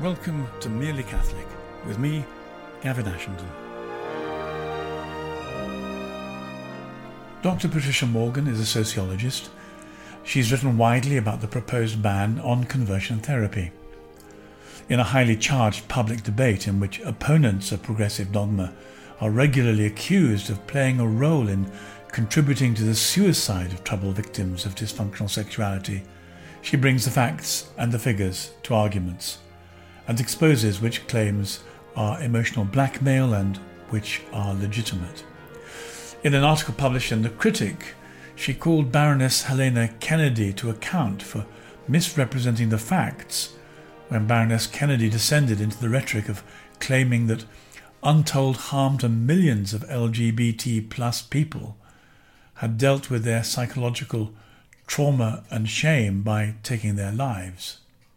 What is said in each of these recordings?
Welcome to Merely Catholic with me, Gavin Ashenden. Dr. Patricia Morgan is a sociologist. She's written widely about the proposed ban on conversion therapy. In a highly charged public debate in which opponents of progressive dogma are regularly accused of playing a role in contributing to the suicide of troubled victims of dysfunctional sexuality, she brings the facts and the figures to arguments and exposes which claims are emotional blackmail and which are legitimate. In an article published in The Critic, she called Baroness Helena Kennedy to account for misrepresenting the facts when Baroness Kennedy descended into the rhetoric of claiming that untold harm to millions of LGBT plus people had dealt with their psychological trauma and shame by taking their lives.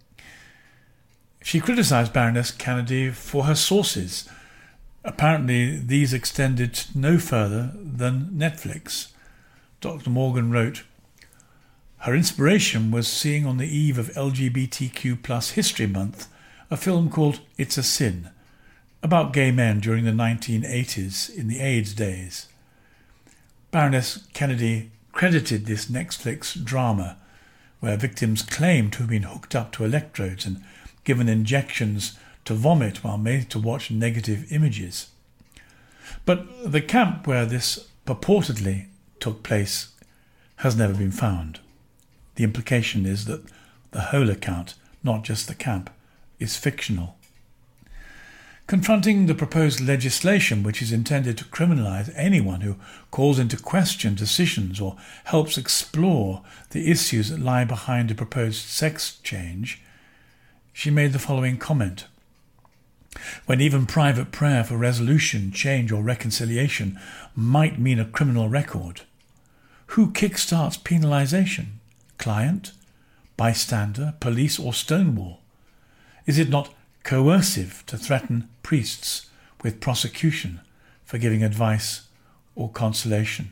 She criticised Baroness Kennedy for her sources. Apparently, these extended no further than Netflix. Dr. Morgan wrote, her inspiration was seeing on the eve of LGBTQ+ History Month a film called It's a Sin, about gay men during the 1980s in the AIDS days. Baroness Kennedy credited this Netflix drama, where victims claimed to have been hooked up to electrodes and given injections to vomit while made to watch negative images. But the camp where this purportedly took place has never been found. The implication is that the whole account, not just the camp, is fictional. Confronting the proposed legislation, which is intended to criminalise anyone who calls into question decisions or helps explore the issues that lie behind a proposed sex change, she made the following comment. When even private prayer for resolution, change or reconciliation might mean a criminal record, who kickstarts penalisation? Client, bystander, police or Stonewall? Is it not coercive to threaten priests with prosecution for giving advice or consolation?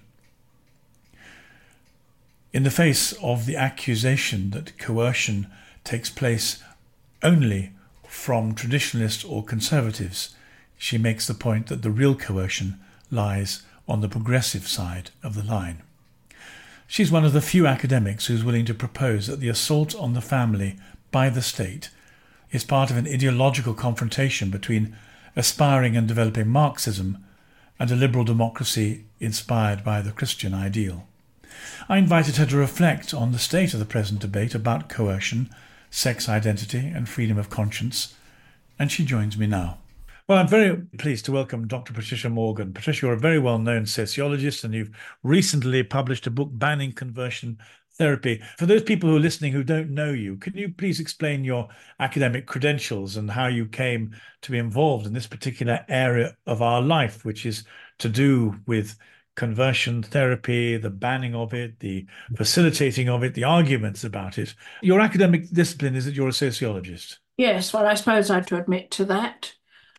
In the face of the accusation that coercion takes place only from traditionalists or conservatives, she makes the point that the real coercion lies on the progressive side of the line. She's one of the few academics who's willing to propose that the assault on the family by the state is part of an ideological confrontation between aspiring and developing Marxism and a liberal democracy inspired by the Christian ideal. I invited her to reflect on the state of the present debate about coercion, sex identity and freedom of conscience, and she joins me now. Well, I'm very pleased to welcome Dr. Patricia Morgan. Patricia, you're a very well-known sociologist and you've recently published a book banning conversion therapy. For those people who are listening who don't know you, can you please explain your academic credentials and how you came to be involved in this particular area of our life, which is to do with conversion therapy, the banning of it, the facilitating of it, the arguments about it. Your academic discipline is that you're a sociologist. Yes, well, I suppose I have to admit to that.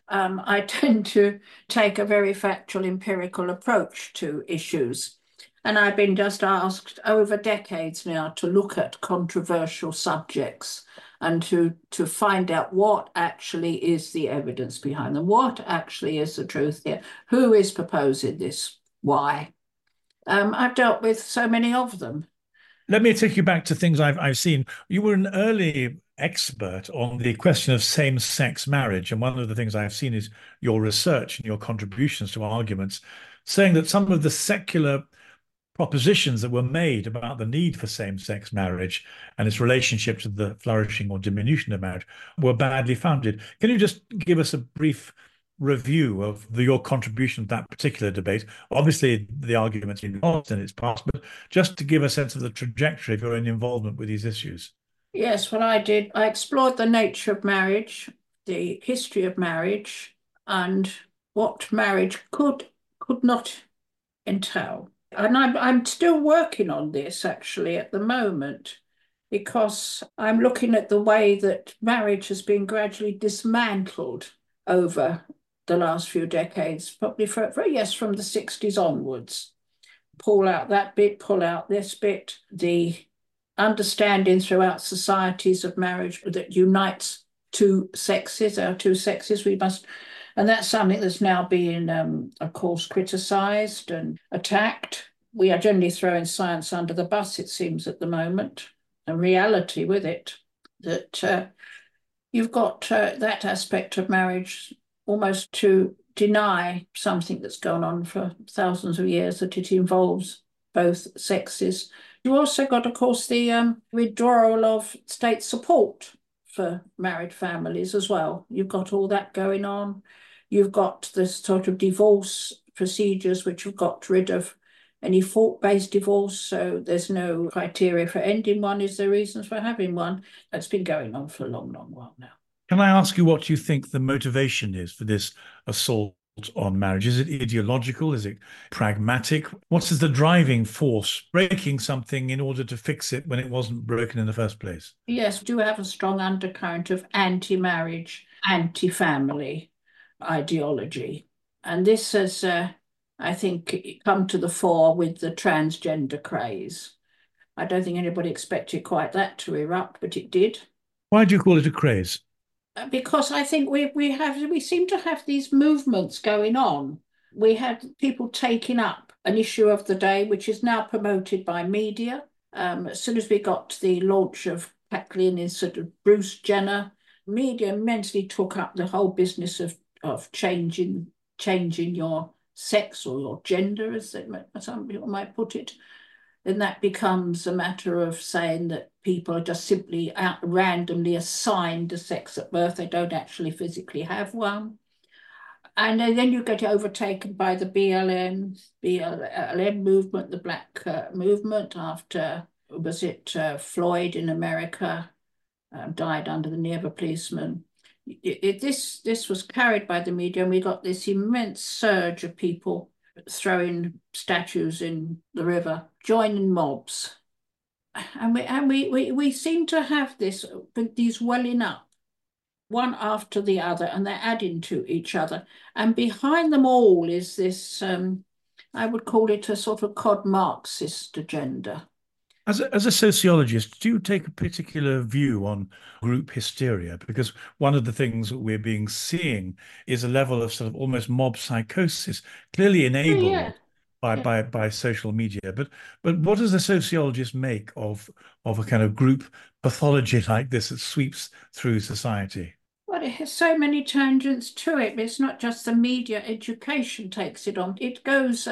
I tend to take a very factual, empirical approach to issues. And I've been just asked over decades now to look at controversial subjects and to find out what actually is the evidence behind them, what actually is the truth here, who is proposing this, why. I've dealt with so many of them. Let me take you back to things I've seen. You were an early expert on the question of same-sex marriage, and one of the things I've seen is your research and your contributions to arguments, saying that some of the secular propositions that were made about the need for same-sex marriage and its relationship to the flourishing or diminution of marriage were badly founded. Can you just give us a brief review of your contribution to that particular debate? Obviously, the argument's been lost in its past, but just to give a sense of the trajectory of your own involvement with these issues. Yes, well, I did. I explored the nature of marriage, the history of marriage, and what marriage could not entail. And I'm still working on this, actually, at the moment, because I'm looking at the way that marriage has been gradually dismantled over the last few decades, probably from the 60s onwards. Pull out that bit, pull out this bit. The understanding throughout societies of marriage that unites two sexes, our two sexes. We must, and that's something that's now being, of course, criticised and attacked. We are generally throwing science under the bus, it seems, at the moment, and reality with it. That you've got that aspect of marriage almost to deny something that's gone on for thousands of years, that it involves both sexes. You also got, of course, the withdrawal of state support for married families as well. You've got all that going on. You've got this sort of divorce procedures which have got rid of any fault-based divorce, so there's no criteria for ending one. Is there reasons for having one? That's been going on for a long, long while now. Can I ask you what you think the motivation is for this assault on marriage? Is it ideological? Is it pragmatic? What is the driving force breaking something in order to fix it when it wasn't broken in the first place? Yes, do have a strong undercurrent of anti-marriage, anti-family ideology. And this has, I think, come to the fore with the transgender craze. I don't think anybody expected quite that to erupt, but it did. Why do you call it a craze? Because I think we seem to have these movements going on. We had people taking up an issue of the day, which is now promoted by media. As soon as we got the launch of Kathleen and sort of Bruce Jenner, media immensely took up the whole business of changing your sex or your gender, as some people might put it. Then that becomes a matter of saying that people are just simply randomly assigned a sex at birth. They don't actually physically have one. And then you get overtaken by the BLM movement, the Black movement after, was it Floyd in America, died under the knee of a policeman. This was carried by the media, and we got this immense surge of people throwing statues in the river, joining mobs. And we seem to have these welling up, one after the other, and they're adding to each other. And behind them all is this, I would call it a sort of cod Marxist agenda. As a sociologist, do you take a particular view on group hysteria? Because one of the things that we're seeing is a level of sort of almost mob psychosis, clearly Oh, yeah. enabled by Yeah. by social media. But what does a sociologist make of a kind of group pathology like this that sweeps through society? Well, it has so many tangents to it. It's not just the media. Education takes it on. It goes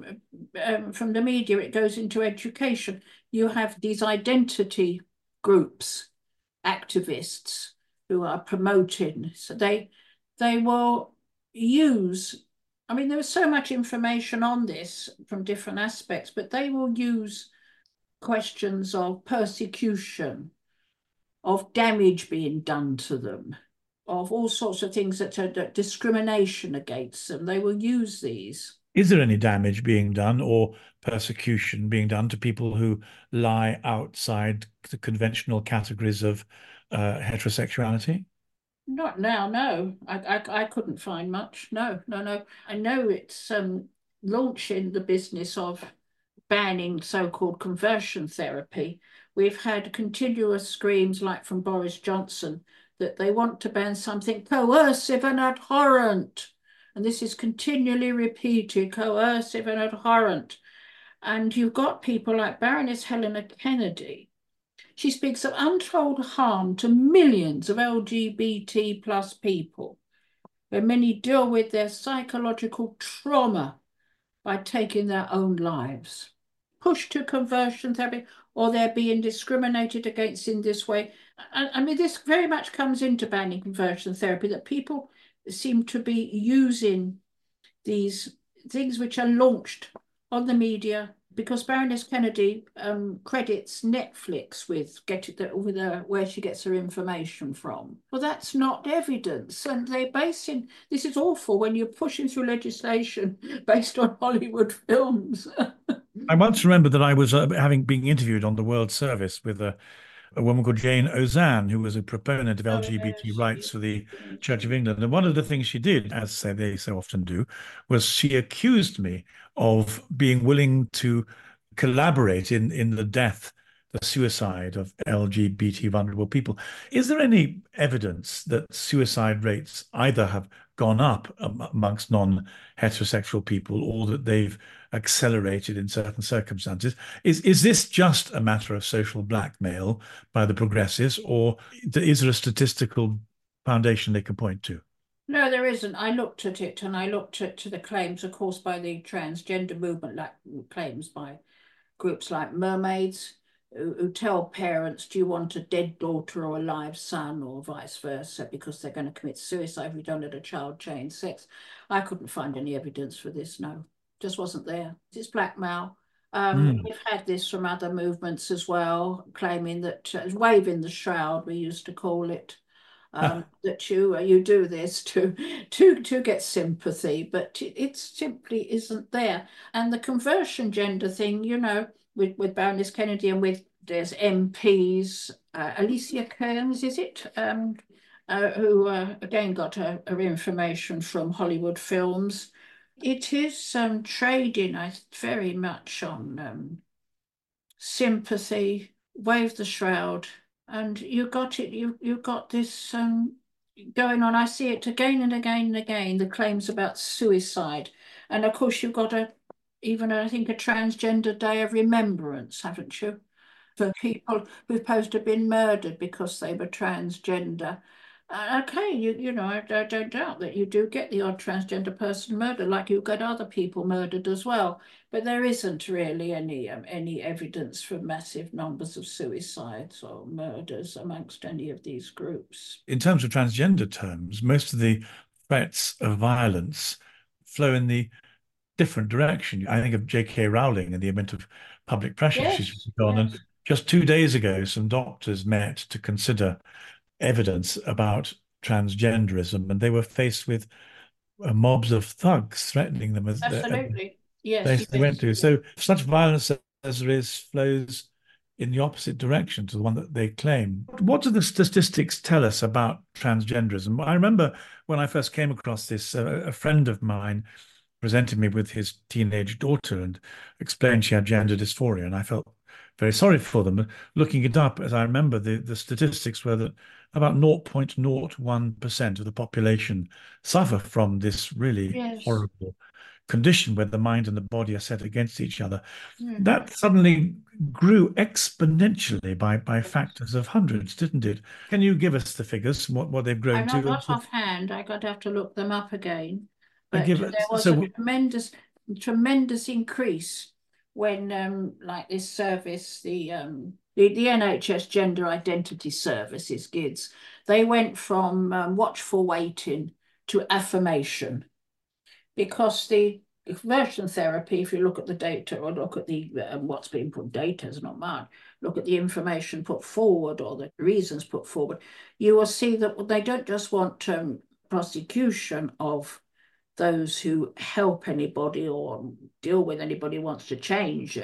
from the media. It goes into education. You have these identity groups, activists who are promoting. So they will use. I mean, there was so much information on this from different aspects, but they will use questions of persecution, of damage being done to them, of all sorts of things that are discrimination against them. They will use these. Is there any damage being done or persecution being done to people who lie outside the conventional categories of heterosexuality? Not now, no. I couldn't find much. No, no, no. I know it's launching the business of banning so-called conversion therapy. We've had continuous screams like from Boris Johnson that they want to ban something coercive and abhorrent. And this is continually repeated, coercive and abhorrent. And you've got people like Baroness Helena Kennedy. She speaks of untold harm to millions of LGBT plus people, where many deal with their psychological trauma by taking their own lives. Pushed to conversion therapy, or they're being discriminated against in this way. I mean, this very much comes into banning conversion therapy, that people seem to be using these things which are launched on the media, because Baroness Kennedy credits Netflix with where she gets her information from. Well, that's not evidence, and they're basing this is awful when you're pushing through legislation based on Hollywood films. I once remember that I was having been interviewed on the World Service with a woman called Jane Ozanne, who was a proponent of Oh, LGBT yes, rights for the Church of England. And one of the things she did, as they so often do, was she accused me of being willing to collaborate in the death the suicide of LGBT vulnerable people. Is there any evidence that suicide rates either have gone up amongst non-heterosexual people or that they've accelerated in certain circumstances? Is this just a matter of social blackmail by the progressives, or is there a statistical foundation they can point to? No, there isn't. I looked at it and I looked at the claims, of course, by the transgender movement, like claims by groups like Mermaids, who tell parents, do you want a dead daughter or a live son, or vice versa, because they're going to commit suicide if we don't let a child change sex. I couldn't find any evidence for this, no. Just wasn't there. It's blackmail. Mm. We've had this from other movements as well, claiming that waving the shroud, we used to call it, that you do this to get sympathy, but it simply isn't there. And the conversion gender thing, with Baroness Kennedy and with there's MPs, Alicia Kearns, is it? Who again got her information from Hollywood films. It is trading, very much on sympathy, wave the shroud, and you got it. You got this going on. I see it again and again and again. The claims about suicide, and of course you've got even I think a transgender day of remembrance, haven't you? For people who've supposed to have been murdered because they were transgender. Okay, I don't doubt that you do get the odd transgender person murdered, like you get other people murdered as well. But there isn't really any evidence for massive numbers of suicides or murders amongst any of these groups. In terms of transgender terms, most of the threats of violence flow in the different direction. I think of J.K. Rowling and the amount of public pressure she's Yes, on. And yes, just 2 days ago, some doctors met to consider evidence about transgenderism, and they were faced with mobs of thugs threatening them at the absolutely. Yes, place they went yes. to. So such violence as there is flows in the opposite direction to the one that they claim. What do the statistics tell us about transgenderism? I remember when I first came across this, a friend of mine presented me with his teenage daughter and explained she had gender dysphoria, and I felt very sorry for them. Looking it up, as I remember, the statistics were that about 0.01% of the population suffer from this really Yes. horrible condition where the mind and the body are set against each other. Hmm. That suddenly grew exponentially by factors of hundreds, didn't it? Can you give us the figures, what they've grown I'm not, to? not offhand. I got to have to look them up again. And But give there us was a so tremendous increase when, like this service, the NHS Gender Identity Services, GIDS, they went from watchful waiting to affirmation because the conversion therapy, if you look at the data or look at the what's being put, data is not mine, look at the information put forward or the reasons put forward, you will see that they don't just want prosecution of those who help anybody or deal with anybody who wants to change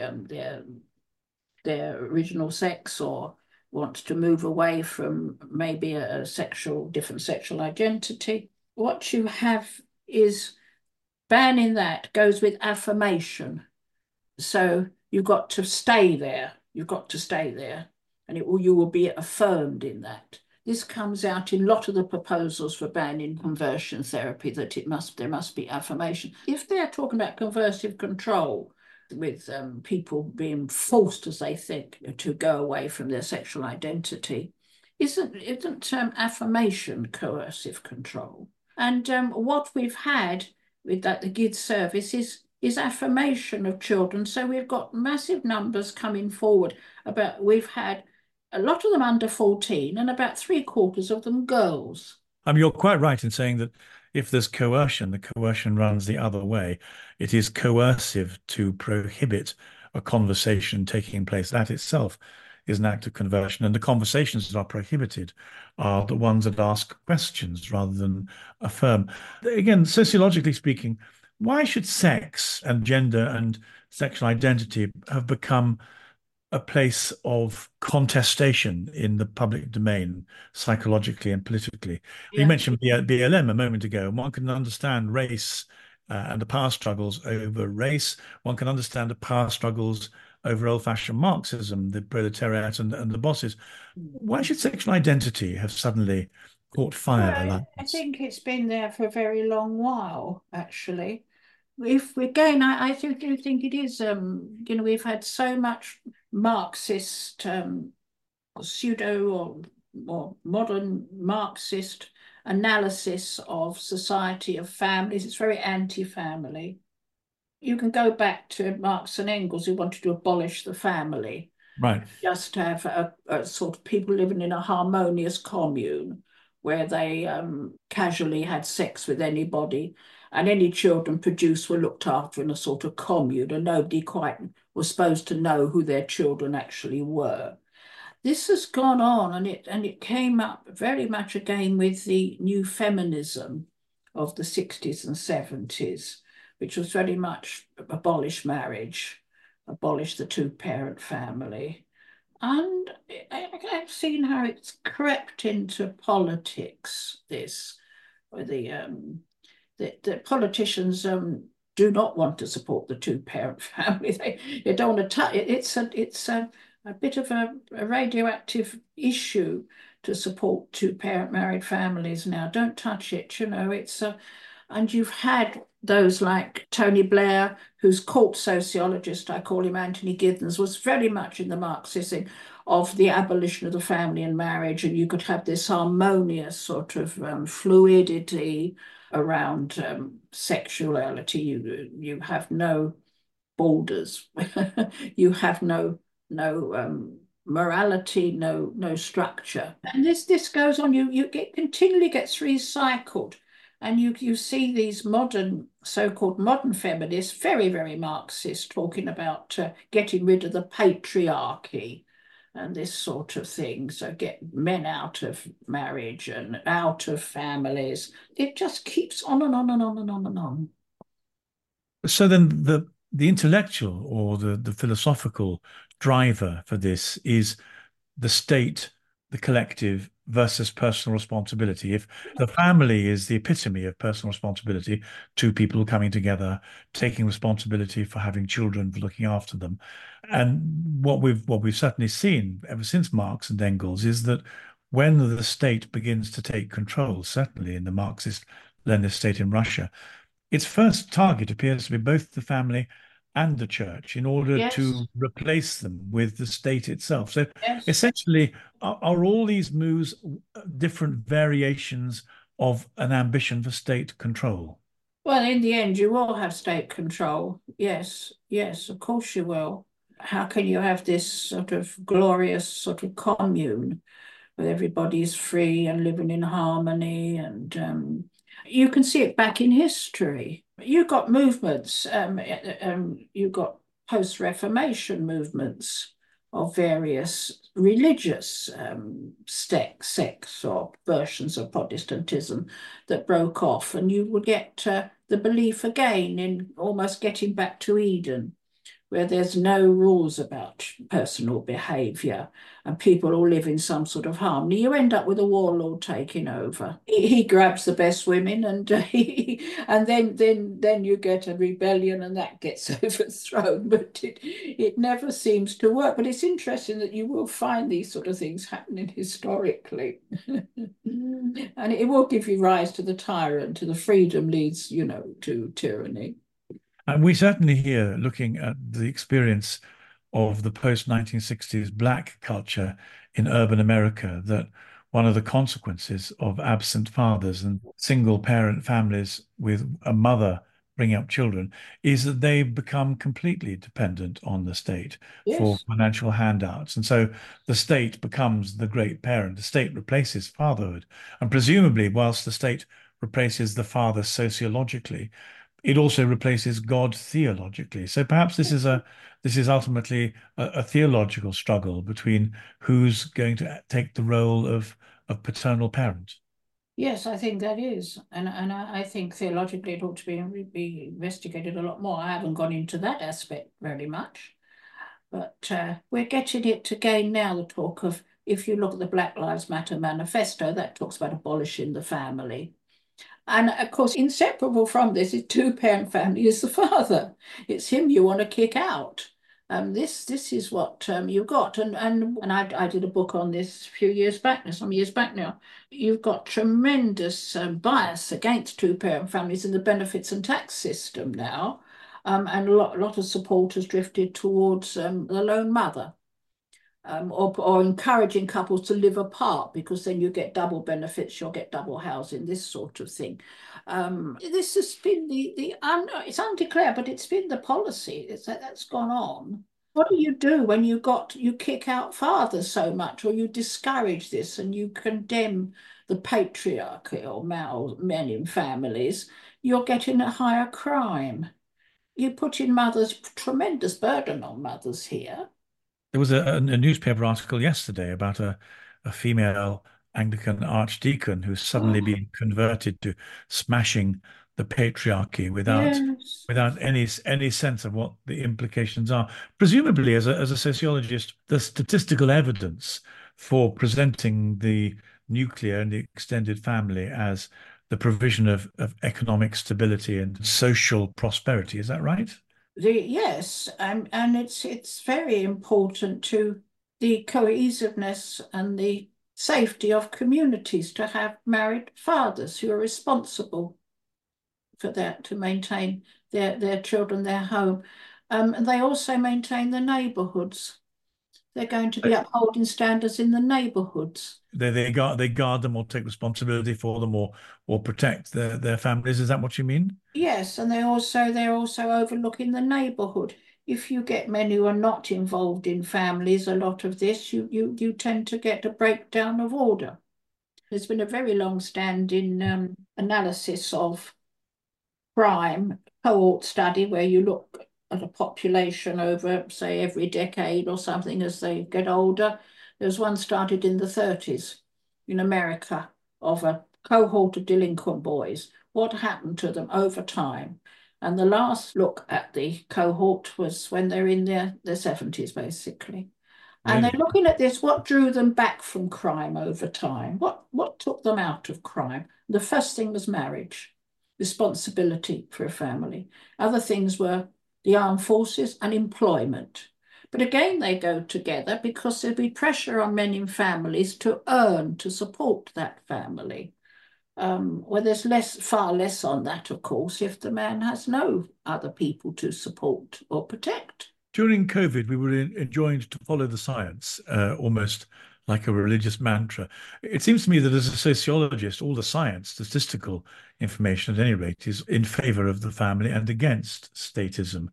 their original sex or wants to move away from maybe a different sexual identity. What you have is banning that goes with affirmation. So you've got to stay there. You've got to stay there. And you will be affirmed in that. This comes out in a lot of the proposals for banning conversion therapy, that there must be affirmation. If they're talking about coercive control, with people being forced, as they think, to go away from their sexual identity, isn't affirmation coercive control? And what we've had with that the GID service is affirmation of children. So we've got massive numbers coming forward we've had a lot of them under 14 and about three-quarters of them girls. You're quite right in saying that if there's coercion, the coercion runs the other way. It is coercive to prohibit a conversation taking place. That itself is an act of conversion. And the conversations that are prohibited are the ones that ask questions rather than affirm. Again, sociologically speaking, why should sex and gender and sexual identity have become a place of contestation in the public domain, psychologically and politically? You Yeah. mentioned BLM a moment ago, and one can understand race and the power struggles over race. One can understand the power struggles over old-fashioned Marxism, the proletariat and the bosses. Why should sexual identity have suddenly caught fire Well, like I this? think it's been there for a very long while, actually. If again, do think it is. We've had so much Marxist, pseudo or modern Marxist analysis of society, of families. It's very anti-family. You can go back to Marx and Engels, who wanted to abolish the family, Right. just to have a sort of people living in a harmonious commune where they casually had sex with anybody, and any children produced were looked after in a sort of commune, and nobody quite was supposed to know who their children actually were. This has gone on, and it came up very much again with the new feminism of the 60s and 70s, which was very much abolish marriage, abolish the two-parent family. And I've seen how it's crept into politics, this, where the politicians do not want to support the two-parent family. They don't want to touch it. It's a bit of a radioactive issue to support two-parent married families now. Don't touch it, it's and you've had those like Tony Blair, who's court sociologist, I call him Anthony Giddens, was very much in the Marxism of the abolition of the family and marriage, and you could have this harmonious sort of fluidity around sexuality. You have no borders. You have no morality, no structure. And this goes on. You get continually gets recycled. And you see these modern, so-called modern feminists, very Marxist, talking about getting rid of the patriarchy and this sort of thing. So get men out of marriage and out of families. It just keeps on and on and on and on and on. So then the intellectual or the philosophical driver for this is the state, the collective versus personal responsibility. If the family is the epitome of personal responsibility, two people coming together, taking responsibility for having children, for looking after them. And what we've certainly seen ever since Marx and Engels is that when the state begins to take control, certainly in the Marxist Leninist state in Russia, its first target appears to be both the family and the church in order Yes, to replace them with the state itself. So yes. essentially, are all these moves different variations of an ambition for state control? Well, in the end, you will have state control. Yes, yes, of course you will. How can you have this sort of glorious sort of commune where everybody's free and living in harmony? And you can see it back in history. You've got movements, you've got post-Reformation movements of various religious sects or versions of Protestantism that broke off, and you would get the belief again in almost getting back to Eden, where there's no rules about personal behaviour and people all live in some sort of harmony. You end up with a warlord taking over. He grabs the best women, and and then you get a rebellion and that gets overthrown. But it never seems to work. But it's interesting that you will find these sort of things happening historically. And it will give you rise to the tyrant, to the freedom leads, to tyranny. And we certainly here, looking at the experience of the post-1960s Black culture in urban America, that one of the consequences of absent fathers and single parent families with a mother bringing up children is that they become completely dependent on the state for Yes. financial handouts. And so the state becomes the great parent. The state replaces fatherhood. And presumably, whilst the state replaces the father sociologically, it also replaces God theologically. So perhaps this is ultimately a theological struggle between who's going to take the role of paternal parent. Yes, I think that is, and I think theologically it ought to be investigated a lot more. I haven't gone into that aspect very much, but we're getting it again now. The talk of, if you look at the Black Lives Matter manifesto, that talks about abolishing the family, and of course, inseparable from this is two-parent family is the father. It's him you want to kick out. This is what you've got, and I did a book on this a few years back, some years back now. You've got tremendous bias against two-parent families in the benefits and tax system now, and a lot of support has drifted towards the lone mother. Or encouraging couples to live apart because then you get double benefits, you'll get double housing, this sort of thing. This has been it's undeclared, but it's been the policy. That's gone on. What do you do when you kick out fathers so much, or you discourage this and you condemn the patriarchy or male men in families? You're getting a higher crime. You put in mothers, tremendous burden on mothers here. There was a newspaper article yesterday about a female Anglican archdeacon who's suddenly Oh, been converted to smashing the patriarchy yes. without any sense of what the implications are. Presumably, as a sociologist, the statistical evidence for presenting the nuclear and the extended family as the provision of economic stability and social prosperity, is that right? Yes, and it's very important to the cohesiveness and the safety of communities to have married fathers who are responsible for that, to maintain their children, their home. And they also maintain the neighbourhoods. They're going to be upholding standards in the neighbourhoods. They guard them or take responsibility for them or protect their families. Is that what you mean? Yes, and they're also overlooking the neighbourhood. If you get men who are not involved in families, a lot of this, you tend to get a breakdown of order. There's been a very long-standing analysis of crime, cohort study, where you look at a population over, say, every decade or something as they get older. There's one started in the 30s in America of a cohort of delinquent boys. What happened to them over time? And the last look at the cohort was when they're in their 70s, basically. And they're Really? looking at this, what drew them back from crime over time? What took them out of crime? The first thing was marriage, responsibility for a family. Other things were the armed forces and employment. But again, they go together because there'll be pressure on men in families to earn to support that family. Well, there's far less on that, of course, if the man has no other people to support or protect. During COVID, we were enjoined to follow the science, almost like a religious mantra. It seems to me that as a sociologist, all the science, statistical information at any rate, is in favor of the family and against statism.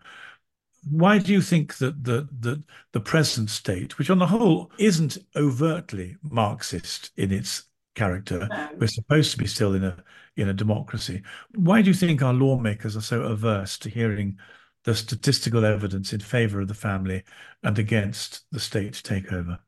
Why do you think that the present state, which on the whole isn't overtly Marxist in its character, we're No. supposed to be still in a democracy. Why do you think our lawmakers are so averse to hearing the statistical evidence in favor of the family and against the state takeover?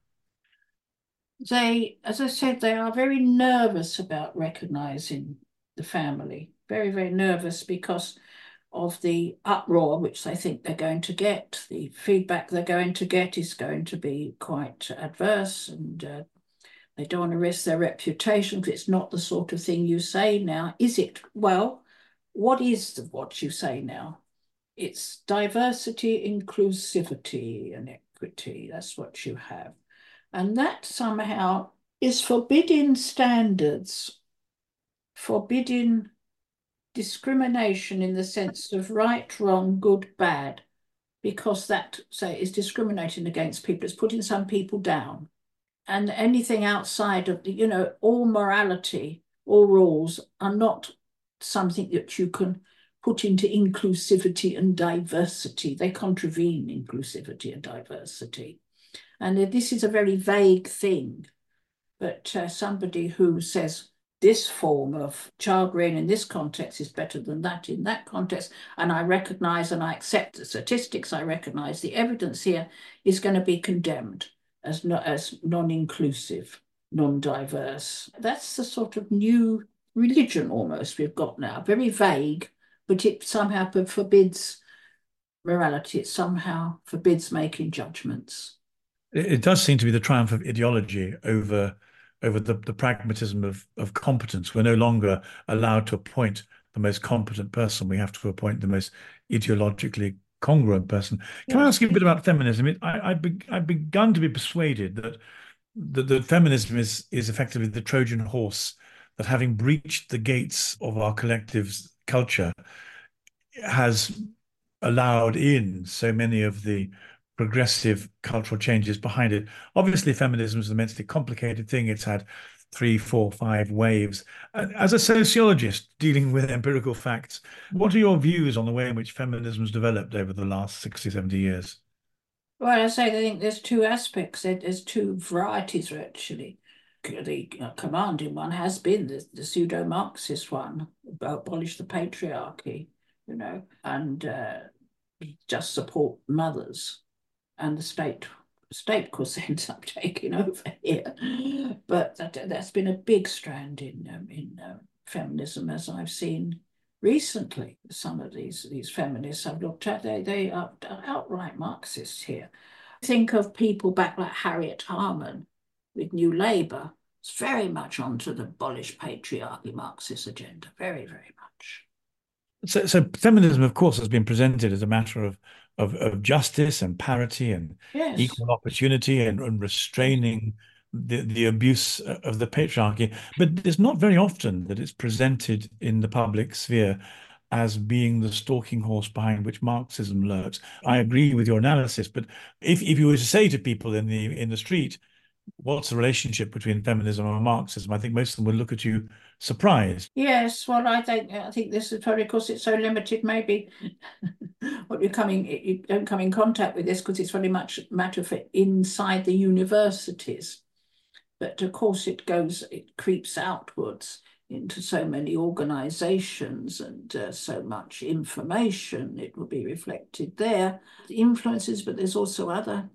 As I said, they are very nervous about recognizing the family. Very, very nervous because of the uproar which they think they're going to get. The feedback they're going to get is going to be quite adverse, and they don't want to risk their reputation because it's not the sort of thing you say now. Is it? Well, what is what you say now? It's diversity, inclusivity, and equity. That's what you have. And that somehow is forbidding standards, forbidding discrimination in the sense of right, wrong, good, bad, because that, say, is discriminating against people. It's putting some people down. And anything outside of all morality, all rules are not something that you can put into inclusivity and diversity. They contravene inclusivity and diversity. And this is a very vague thing, but somebody who says this form of child rearing in this context is better than that in that context, and I recognize and I accept the statistics, I recognize the evidence here, is going to be condemned as non-inclusive, non-diverse. That's the sort of new religion almost we've got now, very vague, but it somehow forbids morality, it somehow forbids making judgments. It does seem to be the triumph of ideology over the pragmatism of competence. We're no longer allowed to appoint the most competent person. We have to appoint the most ideologically congruent person. Can I Yes. ask you a bit about feminism? I've begun to be persuaded that feminism is effectively the Trojan horse that, having breached the gates of our collective culture, has allowed in so many of the progressive cultural changes behind it. Obviously, feminism is an immensely complicated thing. It's had three, four, five waves. As a sociologist dealing with empirical facts, what are your views on the way in which feminism has developed over the last 60, 70 years? Well, I say I think there's two aspects. There's two varieties, actually. The commanding one has been the pseudo-Marxist one, abolish the patriarchy, and just support mothers, and the state of course ends up taking over here. But that's been a big strand in feminism, as I've seen recently. Some of these feminists I've looked at, they are outright Marxists here. Think of people back like Harriet Harman with New Labour. It's very much onto the abolish patriarchy Marxist agenda, very, very much. So feminism, of course, has been presented as a matter of justice and parity and Yes. equal opportunity and restraining the abuse of the patriarchy. But it's not very often that it's presented in the public sphere as being the stalking horse behind which Marxism lurks. I agree with your analysis, but if you were to say to people in the street, what's the relationship between feminism and Marxism? I think most of them would look at you surprised. Yes, well, I think this is probably because it's so limited. Maybe what you don't come in contact with this because it's very much a matter for inside the universities. But of course, it creeps outwards into so many organisations and so much information. It will be reflected there. The influences, but there's also other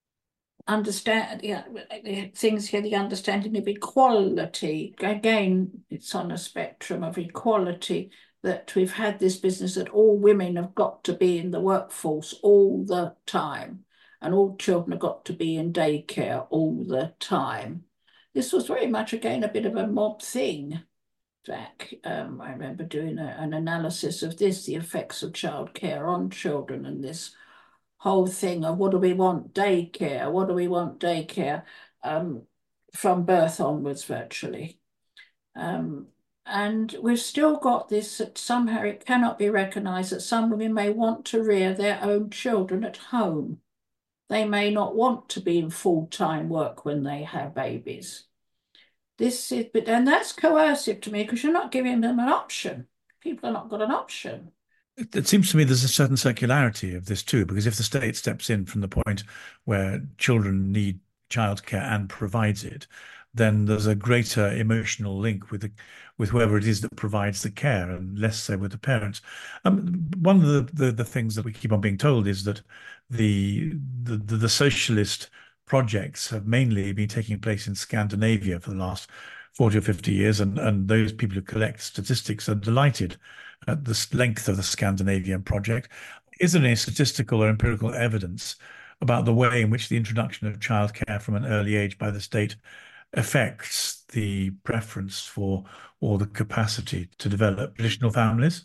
understand yeah, things here, the understanding of equality. Again, it's on a spectrum of equality that we've had this business that all women have got to be in the workforce all the time, and all children have got to be in daycare all the time. This was very much again a bit of a mob thing. Back, I remember doing an analysis of this, the effects of childcare on children, and this whole thing of what do we want daycare? What do we want daycare? Um, from birth onwards, virtually. Um, and we've still got this that somehow it cannot be recognised that some women may want to rear their own children at home. They may not want to be in full-time work when they have babies. And that's coercive to me because you're not giving them an option. People have not got an option. It seems to me there's a certain circularity of this too, because if the state steps in from the point where children need childcare and provides it, then there's a greater emotional link with whoever it is that provides the care, and less so with the parents. One of the things that we keep on being told is that the socialist projects have mainly been taking place in Scandinavia for the last 40 or 50 years, and those people who collect statistics are delighted at the length of the Scandinavian project. Is there any statistical or empirical evidence about the way in which the introduction of childcare from an early age by the state affects the preference for or the capacity to develop traditional families?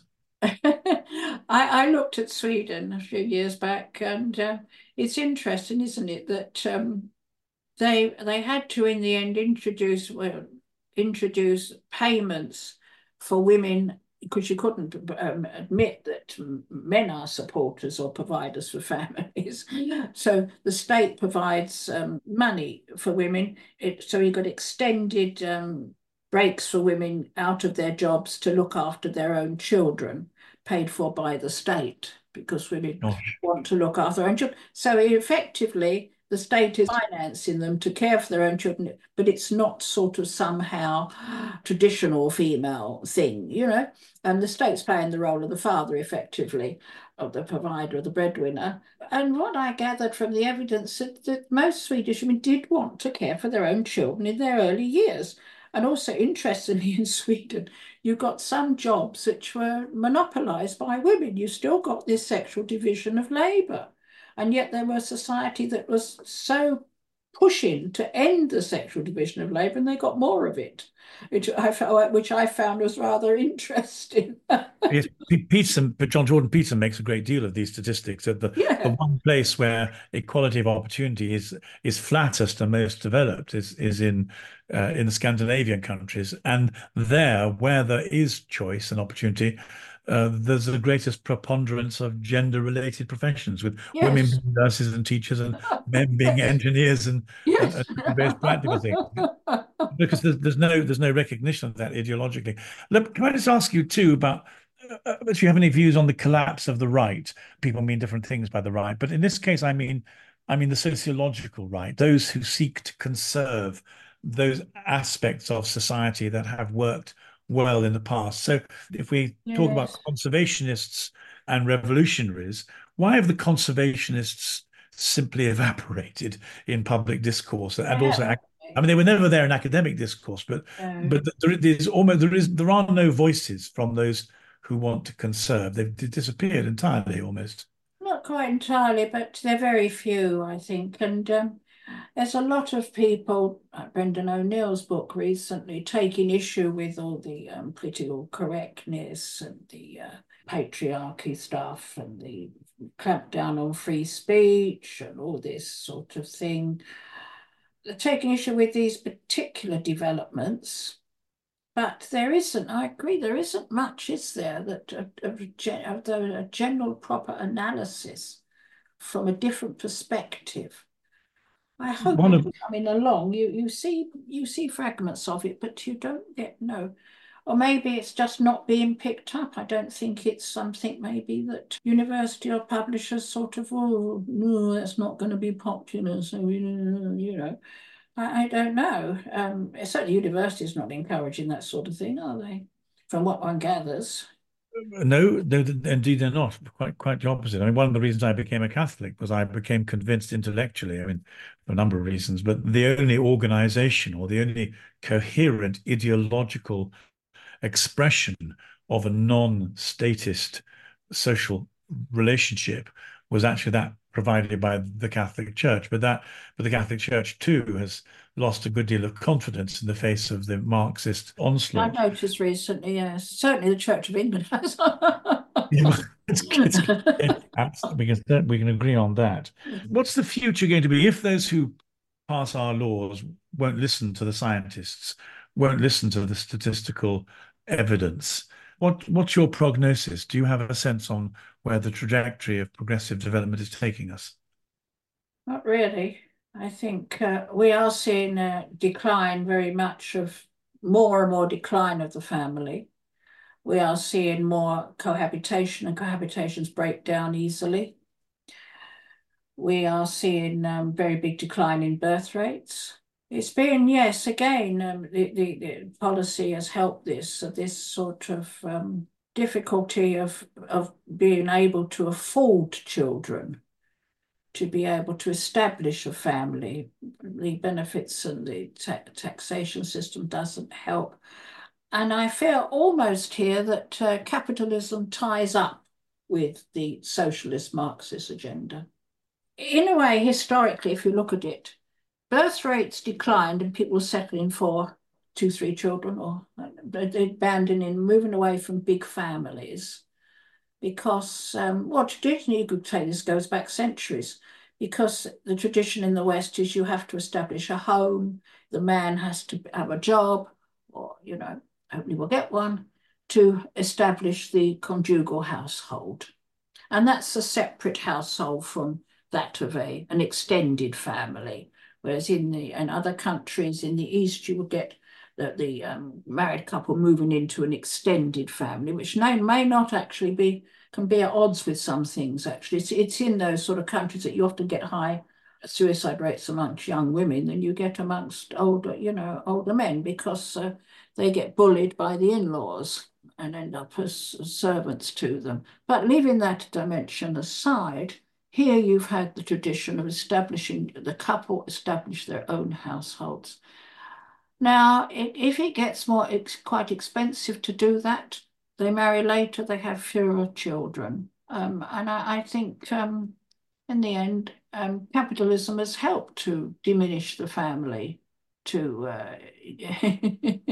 I looked at Sweden a few years back, and it's interesting, isn't it, that they had to in the end introduce payments for women because you couldn't admit that men are supporters or providers for families. So the state provides money for women. So you got extended breaks for women out of their jobs to look after their own children, paid for by the state because women Oh, want to look after their own children. So effectively, the state is financing them to care for their own children, but it's not sort of somehow traditional female thing. And the state's playing the role of the father effectively, of the provider, of the breadwinner. And what I gathered from the evidence that most Swedish women did want to care for their own children in their early years. And also, interestingly, in Sweden, you got some jobs which were monopolised by women. You still got this sexual division of labour. And yet there was a society that was so pushing to end the sexual division of labour, and they got more of it. which I found was rather interesting. Yes, Peterson, but John Jordan Peterson makes a great deal of these statistics that the Yeah, one place where equality of opportunity is flattest and most developed is in the Scandinavian countries, and there where there is choice and opportunity, there's the greatest preponderance of gender-related professions, with women yes, being nurses and teachers and men being engineers yes. and various practical things. Because there's no recognition of that ideologically. Look, can I just ask you too about if you have any views on the collapse of the right? People mean different things by the right, but in this case, I mean the sociological right, those who seek to conserve those aspects of society that have worked well in the past. So if we talk about Yes. conservationists and revolutionaries, why have the conservationists simply evaporated in public discourse and also Yeah. I mean, they were never there in academic discourse, but No, there are no voices from those who want to conserve. They've disappeared entirely, almost. not quite entirely, but they're very few, I think. And there's a lot of people, like Brendan O'Neill's book recently, taking issue with all the political correctness and the patriarchy stuff and the clampdown on free speech and all this sort of thing. They're taking issue with these particular developments. But there isn't, I agree, there isn't much, is there, that a general proper analysis from a different perspective. I hope One as of we're coming along, you see fragments of it, but you don't get no. Or maybe it's just not being picked up. I don't think it's something maybe that university or publishers sort of, oh, no, that's not going to be popular. So, I don't know. Certainly university is not encouraging that sort of thing, are they? From what one gathers. No, no, indeed they're not. Quite the opposite. I mean, one of the reasons I became a Catholic was I became convinced intellectually. I mean, for a number of reasons, but the only organization or the only coherent ideological expression of a non-statist social relationship was actually that provided by the Catholic Church. But the Catholic Church too has lost a good deal of confidence in the face of the Marxist I've onslaught. noticed recently, yes. Certainly the Church of England has. Yeah, well, it's we can agree on that. What's the future going to be if those who pass our laws won't listen to the scientists, won't listen to the statistical evidence? What's your prognosis? Do you have a sense on where the trajectory of progressive development is taking us? Not really. I think we are seeing a decline very much of more and more decline of the family. We are seeing more cohabitation and cohabitations break down easily. We are seeing very big decline in birth rates. It's been, yes, again, the policy has helped this sort of difficulty of being able to afford children, to be able to establish a family. The benefits and the taxation system doesn't help. And I feel almost here that capitalism ties up with the socialist Marxist agenda. In a way, historically, if you look at it, birth rates declined and people were settling for two, three children, or abandoning, moving away from big families because, well, traditionally, you could say this goes back centuries, because the tradition in the West is you have to establish a home, the man has to have a job, or, hopefully will get one, to establish the conjugal household. And that's a separate household from that of an extended family. Whereas in other countries in the East, you would get the married couple moving into an extended family, which may not actually can be at odds with some things, actually. It's in those sort of countries that you often get high suicide rates amongst young women than you get amongst older men, because they get bullied by the in-laws and end up as servants to them. But leaving that dimension aside, here you've had the tradition of establishing the couple establish their own households. Now, if it gets more, it's quite expensive to do that. They marry later, they have fewer children. And I think in the end, capitalism has helped to diminish the family, to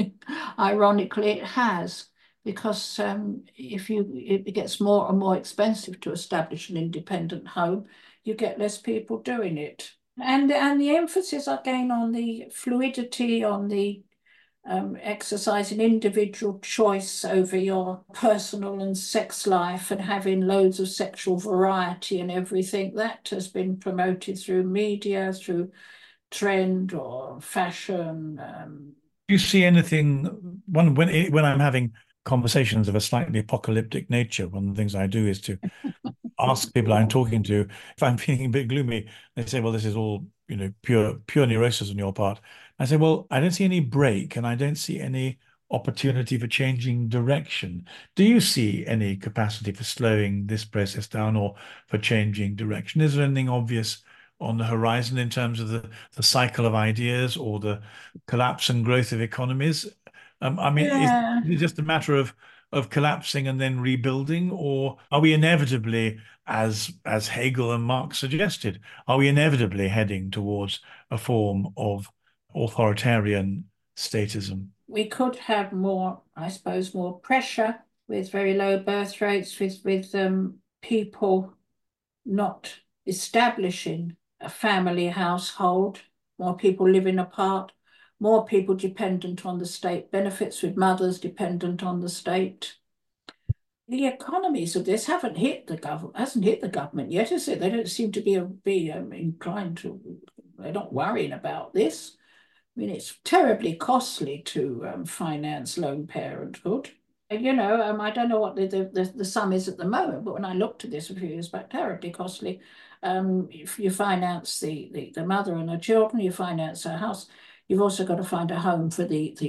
Ironically, it has, because if it gets more and more expensive to establish an independent home, you get less people doing it. And the emphasis again on the fluidity, on the exercising individual choice over your personal and sex life and having loads of sexual variety and everything, that has been promoted through media, through trend or fashion. Do you see anything when I'm having conversations of a slightly apocalyptic nature? One of the things I do is to ask people I'm talking to if I'm feeling a bit gloomy. They say, "Well, this is all pure neurosis on your part." I say, "Well, I don't see any break, and I don't see any opportunity for changing direction. Do you see any capacity for slowing this process down or for changing direction? Is there anything obvious on the horizon in terms of the cycle of ideas or the collapse and growth of economies? I mean, is Yeah. it just a matter of collapsing and then rebuilding, or are we inevitably, as Hegel and Marx suggested, are we inevitably heading towards a form of authoritarian statism? We could have more, I suppose, more pressure with very low birth rates, with people not establishing a family household, more people living apart, more people dependent on the state benefits, with mothers dependent on the state. The economies of this haven't hit the government, hasn't hit the government yet, is it? They don't seem to be inclined to. They're not worrying about this. I mean, it's terribly costly to finance lone parenthood. And, I don't know what the sum is at the moment, but when I looked at this a few years back, terribly costly. If you finance the mother and her children, you finance her house. You've also got to find a home for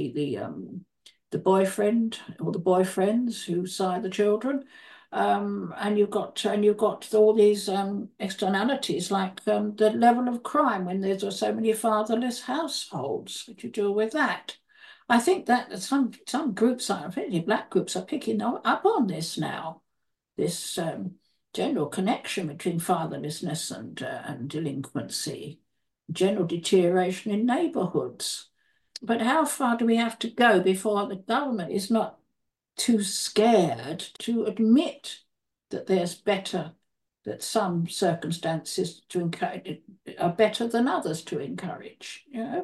the boyfriend or the boyfriends who sire the children. And you've got all these externalities like the level of crime when there's so many fatherless households. What do you do with that? I think that some groups, particularly black groups, are picking up on this now. This general connection between fatherlessness and delinquency, general deterioration in neighbourhoods. But how far do we have to go before the government is not too scared to admit that that some circumstances to encourage are better than others to encourage?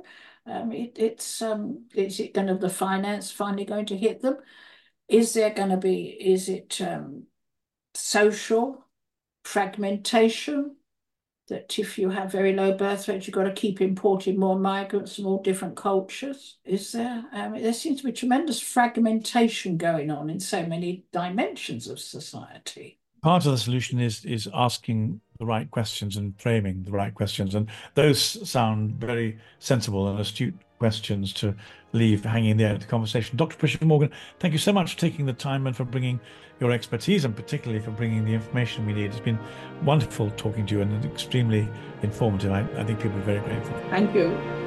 Is it going to the finance finally going to hit them? Is it social fragmentation? That if you have very low birth rates, you've got to keep importing more migrants from all different cultures? Is there? There seems to be tremendous fragmentation going on in so many dimensions of society. Part of the solution is asking the right questions and framing the right questions, and those sound very sensible and astute questions to leave hanging there at the conversation. Dr. Patricia Morgan, thank you so much for taking the time and for bringing your expertise, and particularly for bringing the information we need. It's been wonderful talking to you and extremely informative. I think people are very grateful. Thank you.